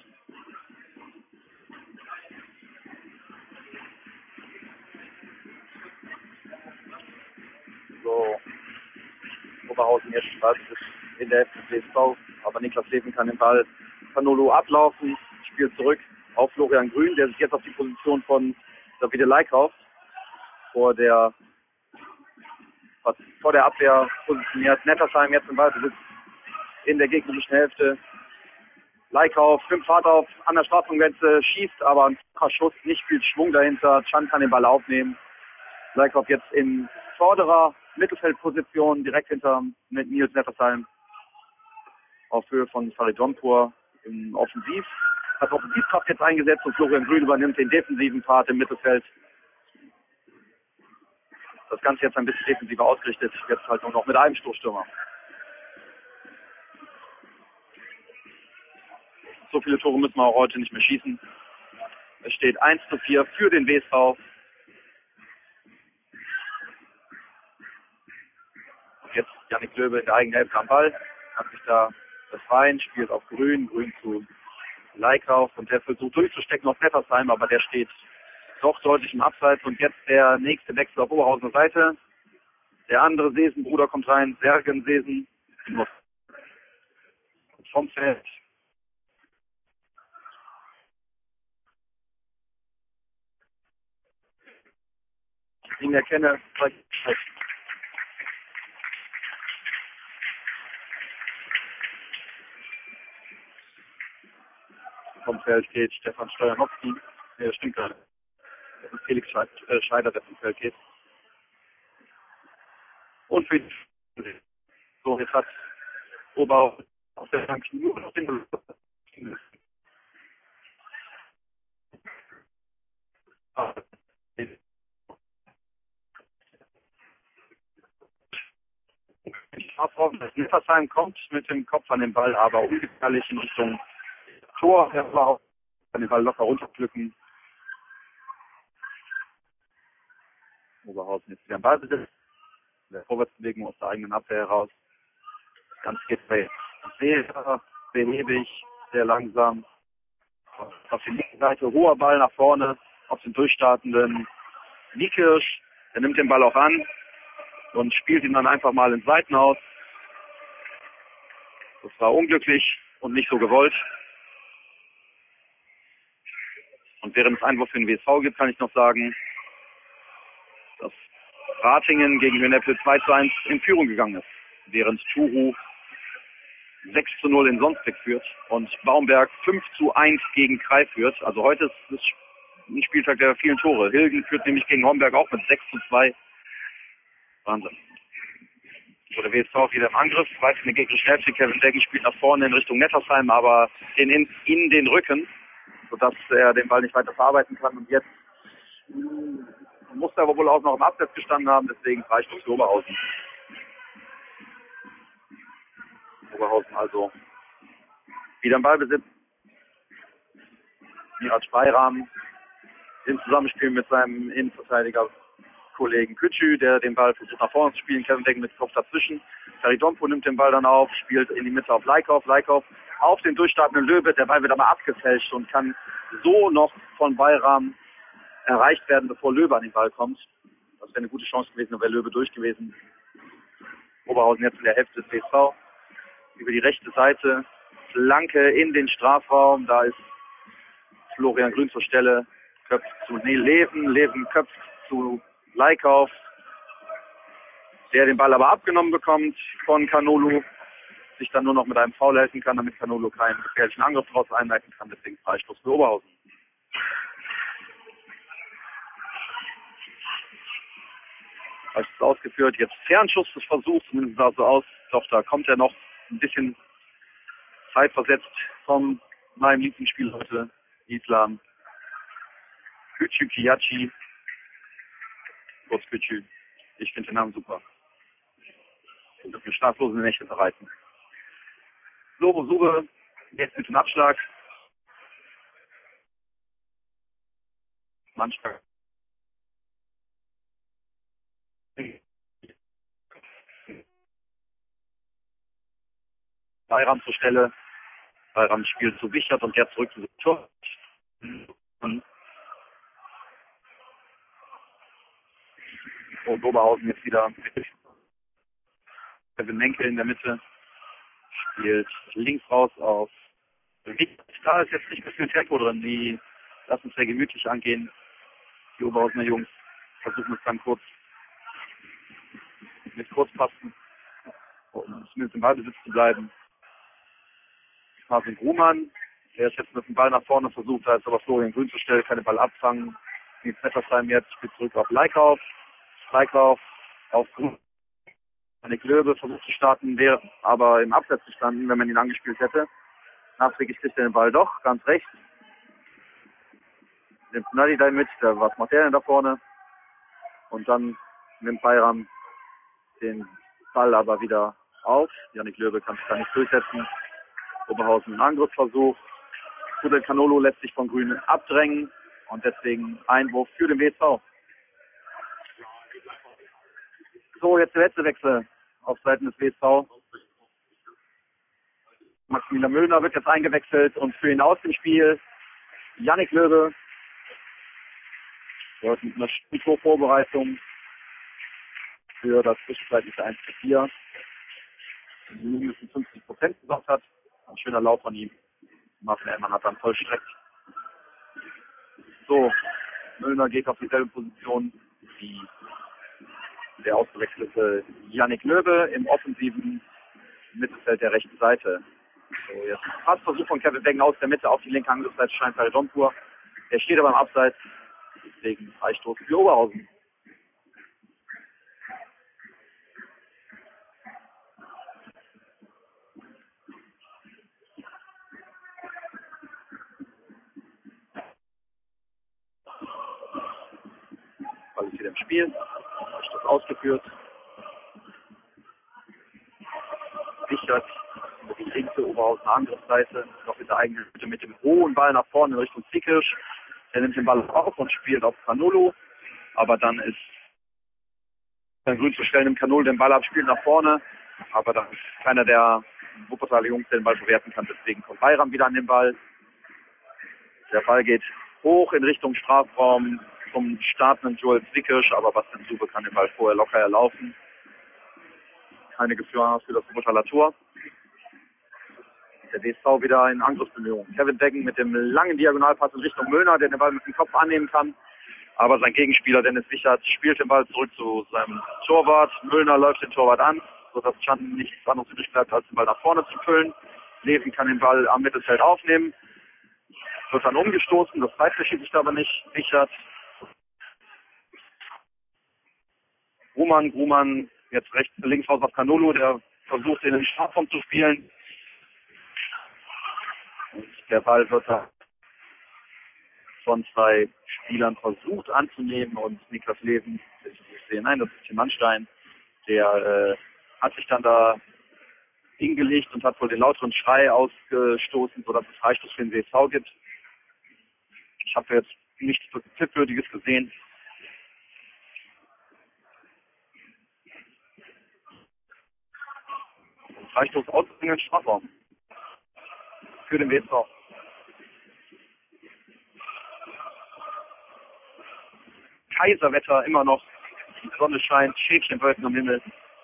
So, Oberhausen jetzt in der Hälfte des W S V, aber Niklas Leben kann den Ball Canolo ablaufen, spielt zurück auf Florian Grün, der sich jetzt auf die Position von Davide Leikauf vor der vor der Abwehr positioniert. Nettersheim jetzt im Ballbesitz in der gegnerischen Hälfte. Leikauf, fünf Fahrt auf an der Strafraumgrenze, schießt, aber ein Schuss, nicht viel Schwung dahinter. Chan kann den Ball aufnehmen. Leikauf jetzt in vorderer Mittelfeldposition, direkt hinter Nils Nettersheim. Auf Höhe von Faridompur im Offensiv. Hat Offensivkraft jetzt eingesetzt und Florian Grün übernimmt den defensiven Part im Mittelfeld. Das Ganze jetzt ein bisschen defensiver ausgerichtet, jetzt halt nur noch mit einem Stoßstürmer. So viele Tore müssen wir auch heute nicht mehr schießen. Es steht eins zu vier für den W S V. Jetzt Janik Löbe in der eigenen Hälfte am Ball. Hat sich da befreien, spielt auf Grün. Grün zu Leikauf und der versucht durchzustecken auf Nettersheim, aber der steht doch deutlich im Abseits. Und jetzt der nächste Wechsel auf Oberhausener Seite. Der andere Sesen-Bruder kommt rein, Sergen Sesen vom Feld. Ich ihn erkenne, vom Feld geht Stefan Stojanowski. Nee, stimmt gar nicht. Das ist Felix Scheider, der vom Feld geht. Und für die so, jetzt hat Oberhausen auf der Bank nur noch den Das Nettersheim kommt mit dem Kopf an den Ball, aber ungefährlich in Richtung Tor. Er kann den Ball locker runterpflücken. Oberhausen jetzt wieder am Ballbesitz. Der Vorwärtsbewegung aus der eigenen Abwehr heraus. Das Ganze geht sehr behäbig, sehr langsam. Auf der linken Seite hoher Ball nach vorne, auf den durchstartenden Nikirsch. Der nimmt den Ball auch an und spielt ihn dann einfach mal ins Seitenhaus. Das war unglücklich und nicht so gewollt. Und während es Einwurf für den W S V gibt, kann ich noch sagen, dass Ratingen gegen Hönneppel zwei zu eins in Führung gegangen ist, während Turu sechs zu null in Sonsbeck führt und Baumberg fünf zu eins gegen Krei führt. Also heute ist es ein Spieltag der vielen Tore. Hilgen führt nämlich gegen Homberg auch mit sechs zu zwei. Wahnsinn. So, der W S V wieder im Angriff, weiß in den gegnerischen Hälfte. Kevin Deggen spielt nach vorne in Richtung Nettersheim, aber in, in, in den Rücken, sodass er den Ball nicht weiter verarbeiten kann. Und jetzt mh, muss er aber wohl auch noch im Abseits gestanden haben, deswegen Freistoß für Oberhausen. Oberhausen also wieder im Ballbesitz. Mirat Speyram im Zusammenspiel mit seinem Innenverteidiger Kollegen Kütschü, der den Ball versucht nach vorne zu spielen. Kevin Deggen mit Kopf dazwischen. Karidompo nimmt den Ball dann auf, spielt in die Mitte auf Leikauf. Leikauf auf den durchstartenden Löwe. Der Ball wird aber abgefälscht und kann so noch von Bayram erreicht werden, bevor Löwe an den Ball kommt. Das wäre eine gute Chance gewesen, dann wäre Löwe durch gewesen. Oberhausen jetzt in der Hälfte des W S V. Über die rechte Seite. Flanke in den Strafraum. Da ist Florian Grün zur Stelle. Köpft zu nee, Leven. Leven köpft zu Leikauf, der den Ball aber abgenommen bekommt von Kanolu, sich dann nur noch mit einem Foul helfen kann, damit Kanolu keinen gefährlichen Angriff daraus einleiten kann, deswegen Freistoß für Oberhausen. Als es ausgeführt, jetzt Fernschuss des Versuchs, zumindest sah es so aus, doch da kommt er noch ein bisschen zeitversetzt von meinem Lieblingsspiel heute, Islam Küçü Kiyachi. Kurz Küçü. Ich finde den Namen super. Und das mir schlaflose Nächte bereiten. Lobo Suche, jetzt mit dem Abschlag. Manchmal. Bayram zur Stelle. Bayram spielt zu Wichert und der zurück zu Tor. Und Und Oberhausen jetzt wieder Kevin Menke in der Mitte, spielt links raus auf da ist jetzt nicht mehr viel Tempo drin, die lassen es sehr gemütlich angehen. Die Oberhausener Jungs versuchen es dann kurz mit Kurzpassen, um zumindest im Ballbesitz zu bleiben. Marvin Grumann, der ist jetzt mit dem Ball nach vorne versucht, da ist aber Florian Grün zur Stelle, kann den Ball abfangen. Nils Nettersheim jetzt, spielt zurück auf Leikauf. Leikauf auf Grün. Eine Löwe versucht zu starten, wäre aber im Abseits gestanden, wenn man ihn angespielt hätte. Nachträglich kriegt er den Ball doch, ganz rechts. Nimmt Nadi da mit, was macht der denn da vorne? Und dann nimmt Bayram den Ball aber wieder auf. Janik Löwe kann sich da nicht durchsetzen. Oberhausen einen Angriffsversuch. Rudel Canolo lässt sich von Grün abdrängen und deswegen Einwurf für den W S V. So, jetzt der letzte Wechsel auf Seiten des W S V. Maximilian Müllner wird jetzt eingewechselt und für ihn aus dem Spiel Yannick Löwe. Dort mit einer Spielvorbereitung für das zwischenzeitliche eins zu vier. Die mindestens fünfzig Prozent gesagt hat. Ein schöner Lauf von ihm. Martin Ellmann hat dann vollstreckt. So, Müllner geht auf dieselbe Position wie der ausgewechselte Yannick Löwe im offensiven Mittelfeld der rechten Seite. So, jetzt Passversuch von Kevin Beggen aus der Mitte auf die linke Angriffsseite Steinfeld Donpur. Der steht aber im Abseits, deswegen Freistoß für Oberhausen. Ball ist wieder im Spiel, Freistoß ausgeführt. Wichert über die linke Oberhausen Angriffsseite, noch in der eigenen Hütte mit dem hohen Ball nach vorne in Richtung Zickisch. Der nimmt den Ball auf und spielt auf Canolo, aber dann ist dann grün zu stellen, nimmt Canolo den Ball ab, spielt nach vorne, aber dann ist keiner der Wuppertaler Jungs, der den Ball bewerten kann, deswegen kommt Bayram wieder an den Ball. Der Ball geht hoch in Richtung Strafraum zum startenden Joel Zickisch, aber Bastian Sube kann den Ball vorher locker erlaufen. Keine Gefahr für das Wuppertaler Tor. Der D S V wieder in Angriffsbemühungen. Kevin Beggen mit dem langen Diagonalpass in Richtung Müllner, der den Ball mit dem Kopf annehmen kann. Aber sein Gegenspieler Dennis Wichert spielt den Ball zurück zu seinem Torwart. Müllner läuft den Torwart an, sodass Chan nichts anderes übrig bleibt, als den Ball nach vorne zu füllen. Leven kann den Ball am Mittelfeld aufnehmen. Wird dann umgestoßen, das zeitverschied sich aber nicht. Wichert. Grumann, Grumann jetzt rechts, links raus auf Canolo, der versucht in den Strafraum zu spielen. Und der Ball wird da von zwei Spielern versucht anzunehmen und Niklas Leven, ich sehe, nein, das ist Tim Mannstein, der äh, hat sich dann da hingelegt und hat wohl den lauteren Schrei ausgestoßen, sodass es Freistoß für den W S V gibt. Ich habe jetzt nichts Tippwürdiges gesehen. Freistoß aus dem Strafraum für den W S V. Kaiserwetter immer noch, die Sonne scheint, Schäfchenwolken am Himmel.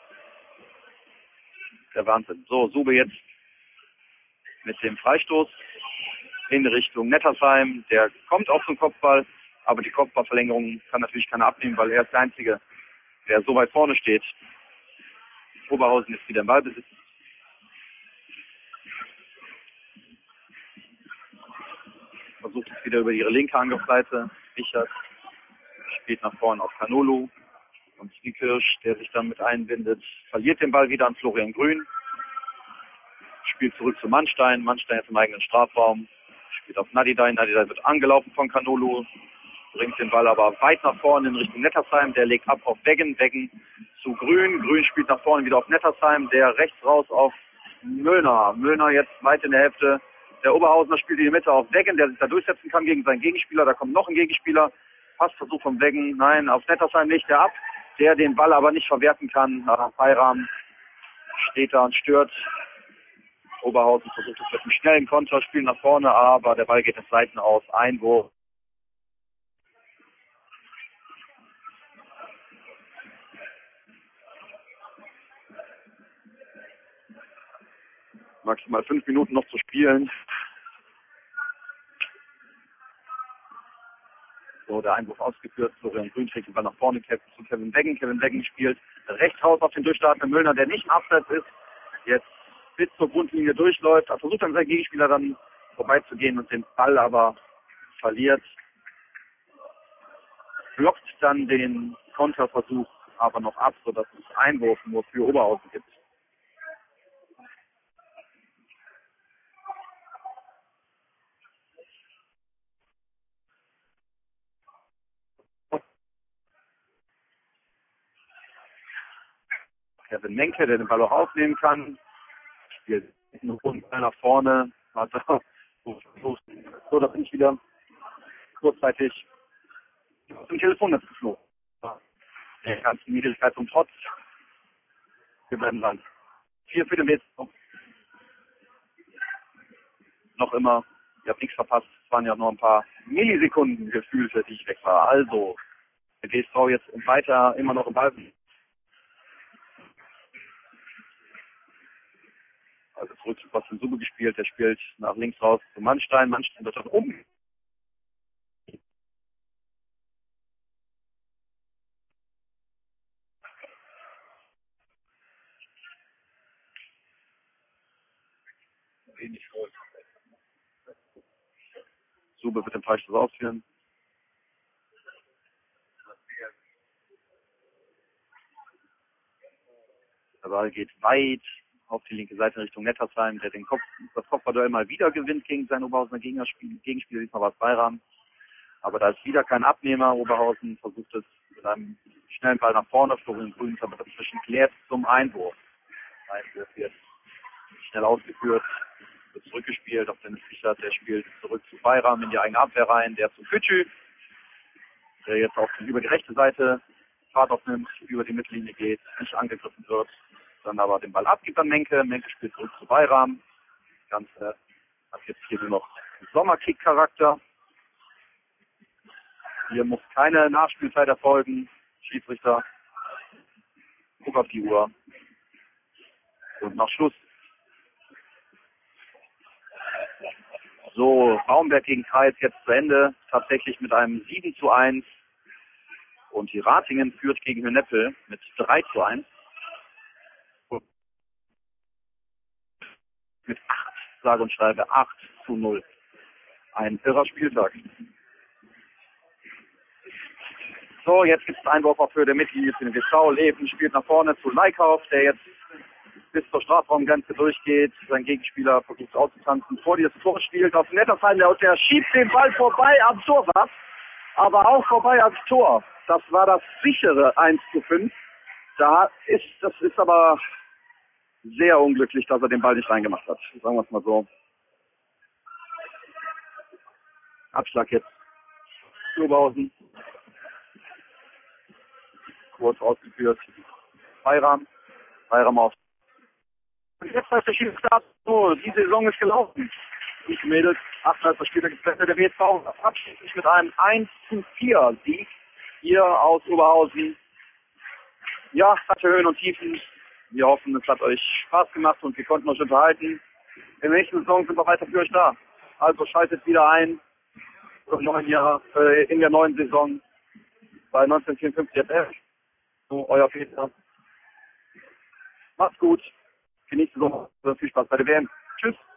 Der Wahnsinn. So, Sube jetzt mit dem Freistoß in Richtung Nettersheim. Der kommt auf den Kopfball, aber die Kopfballverlängerung kann natürlich keiner abnehmen, weil er ist der Einzige, der so weit vorne steht. Oberhausen ist wieder im Ballbesitz. Versucht es wieder über ihre linke Angriffsseite. Wichert spielt nach vorne auf Canolo. Und Zwiekirsch, der sich dann mit einbindet, verliert den Ball wieder an Florian Grün. Spielt zurück zu Mannstein. Mannstein ist im eigenen Strafraum. Spielt auf Nadidai. Nadidai wird angelaufen von Canolo. Bringt den Ball aber weit nach vorne in Richtung Nettersheim. Der legt ab auf Beggen. Beggen zu Grün. Grün spielt nach vorne wieder auf Nettersheim. Der rechts raus auf Müllner. Müllner jetzt weit in der Hälfte. Der Oberhausener spielt in die Mitte auf Beggen, der sich da durchsetzen kann gegen seinen Gegenspieler. Da kommt noch ein Gegenspieler. Passversuch von Beggen. Nein, auf Nettersheim legt er ab. Der den Ball aber nicht verwerten kann. Bayram steht da und stört. Oberhausen versucht es mit einem schnellen Konterspiel nach vorne, aber der Ball geht ins Seiten aus. Einwurf. Maximal fünf Minuten noch zu spielen. So, der Einwurf ausgeführt. Florian Grün trägt den Ball nach vorne zu Kevin Beggen. Kevin Beggen spielt rechts raus auf den durchstartenden Müllner, der nicht im Abseits ist. Jetzt bis zur Grundlinie durchläuft. Er versucht dann seinen Gegenspieler dann vorbeizugehen und den Ball aber verliert. Blockt dann den Konterversuch aber noch ab, sodass es Einwurf nur für Oberhausen gibt. Kevin Menke, der den Ball auch aufnehmen kann, spielt einen hohen Ball nach vorne, hat versucht, so dass ich wieder kurzzeitig zum Telefonnetz geflogen. Der ganzen Niedrigkeit zum Trotz. Wir bleiben dran. Vier für den W S V. noch immer. Ihr habt nichts verpasst. Es waren ja noch ein paar Millisekunden gefühlt, die ich weg war. Also, der D S V jetzt weiter immer noch im Ball. Also zurück zu Bastian Sube gespielt. Der spielt nach links raus zu Mannstein. Mannstein wird dann um. Wenig Schuld. Sube wird den Freistoß ausführen. Der Ball geht weit auf die linke Seite Richtung Nettersheim, der den Kopf, das Kopfballduell mal wieder gewinnt gegen seinen Oberhausener Gegenspieler. Gegenspieler, diesmal war es Bayram. Aber da ist wieder kein Abnehmer. Oberhausen versucht es mit einem schnellen Ball nach vorne. Florian Grün aber dazwischen klärt zum Einwurf. Einwurf wird schnell ausgeführt, wird zurückgespielt auf Dennis Fischert. Der spielt zurück zu Bayram in die eigene Abwehr rein. Der zu Kütschü, der jetzt auf die, über die rechte Seite Fahrt aufnimmt, über die Mittellinie geht, nicht angegriffen wird, dann aber den Ball abgibt an Menke. Menke spielt zurück zu Bayram. Das Ganze hat jetzt hier nur noch Sommerkick-Charakter. Hier muss keine Nachspielzeit erfolgen. Schiedsrichter, guck auf die Uhr. Und nach Schluss. So, Baumberg gegen Kreis jetzt zu Ende. Tatsächlich mit einem sieben zu eins. Und die Ratingen führt gegen Höneppel mit drei zu eins. Mit acht, sage und schreibe acht zu null. Ein irrer Spieltag. So, jetzt gibt es einen Einwurf auf Höhe der Mittellinie für den W V. Leven spielt nach vorne zu Leikauf, der jetzt bis zur Strafraumgrenze durchgeht. Sein Gegenspieler versucht auszutanzen. Vor dieses Tor spielt auf Nettersheim, der, der schiebt den Ball vorbei am Torwart, aber auch vorbei ans Tor. Das war das sichere eins zu fünf. Da ist, das ist aber sehr unglücklich, dass er den Ball nicht reingemacht hat. Sagen wir es mal so. Abschlag jetzt. Oberhausen. Kurz ausgeführt. Bayram. Bayram auf. Und jetzt heißt der Schiedsrichter, so, die Saison ist gelaufen. Ich Mädels, achtundhalb Spieler geplättet, der W S V verabschiedet sich mit einem eins zu vier Sieg hier aus Oberhausen. Ja, es hatte Höhen und Tiefen. Wir hoffen, es hat euch Spaß gemacht und wir konnten euch unterhalten. In der nächsten Saison sind wir weiter für euch da. Also schaltet wieder ein im neuen Jahr, äh, in der neuen Saison bei neunzehnhundertvierundfünfzig F F. So, euer Peter. Macht's gut. Genießt die Sommer. Viel Spaß bei der W M. Tschüss.